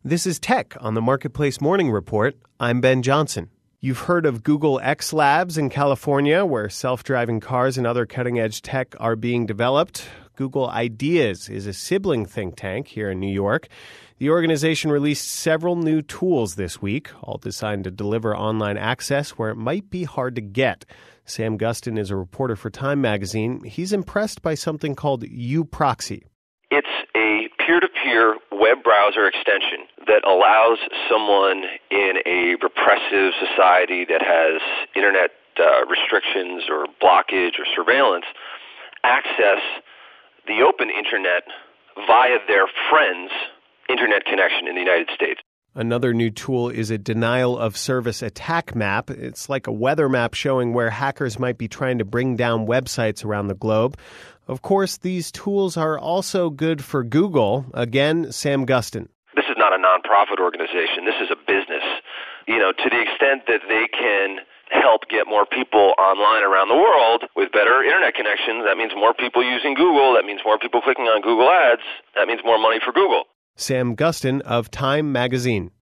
This is Tech on the Marketplace Morning Report. I'm Ben Johnson. You've heard of Google X Labs in California, where self-driving cars and other cutting-edge tech are being developed. Google Ideas is a sibling think tank here in New York. The organization released several new tools this week, all designed to deliver online access where it might be hard to get. Sam Gustin is a reporter for Time magazine. He's impressed by something called uProxy. It's a peer-to-peer web browser extension that allows someone in a repressive society that has internet restrictions or blockage or surveillance access the open internet via their friend's internet connection in the United States. Another new tool is a denial of service attack map. It's like a weather map showing where hackers might be trying to bring down websites around the globe. Of course, these tools are also good for Google. Again, Sam Gustin. This is not a nonprofit organization. This is a business. To the extent that they can help get more people online around the world with better internet connections, that means more people using Google. That means more people clicking on Google Ads. That means more money for Google. Sam Gustin of Time magazine.